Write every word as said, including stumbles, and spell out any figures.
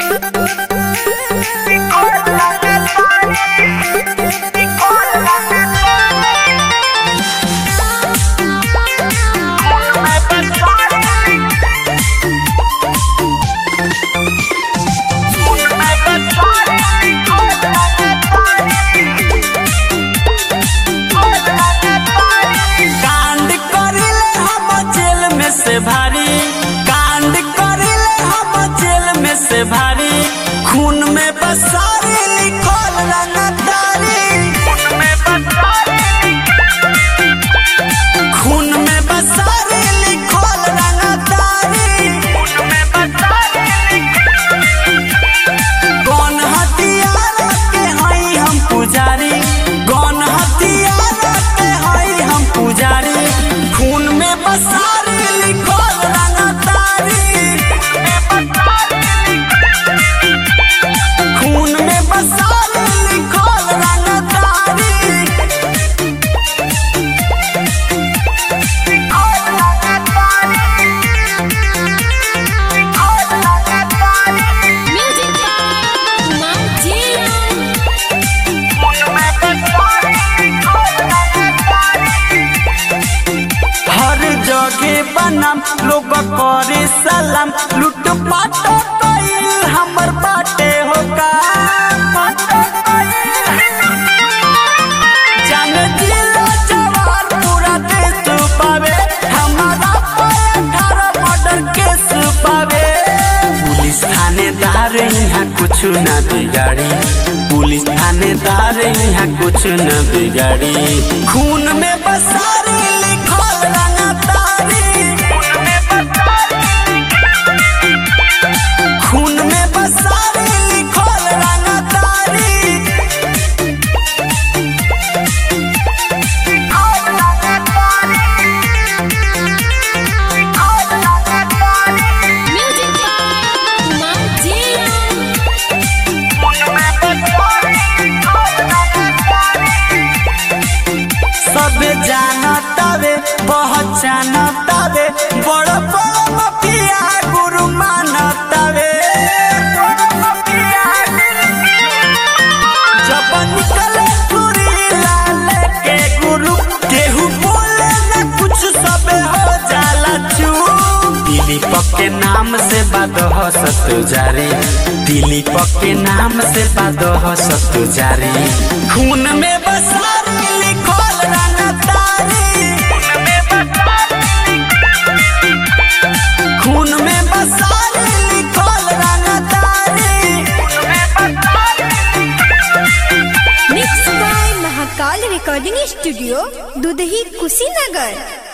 भारी कांड करिले हम जेल में से भारी खून में बसारी लिखल रंगदारी खून में बसारी लिखल रंगदारी कौन हथियार के हई हम पुजारी कौन हथियार के हई हम पुजारी खून में बसारी बनाम लोग करे सलाम लूट पाट कइल हमर बाटे होगा जान जिला जवार पूरा देश पावे हमारा अठारह मर्डर केस पावे पुलिस थानेदार यहाँ कुछ न बिगाड़ी पुलिस थानेदार यहाँ कुछ न बिगाड़ी खून में बसारी लिखल रंगदारी खून में बसारी लिखल रंगदारी सब जानतावे पहचानतावे बड़ बड़ मफिया गुरु मानतावे जब निकले छुरी लाले के गुरु केहू बोले न कुछ सब हो जाला चूप दिलीप के नाम से बादह सत जारी दिलीप के नाम से बादह सत जारी खून में बसारी लिखल रंगदारी खून में बसारी लिखल रंगदारी mix by Mahakal recording studio Dudhahi Kushinagar.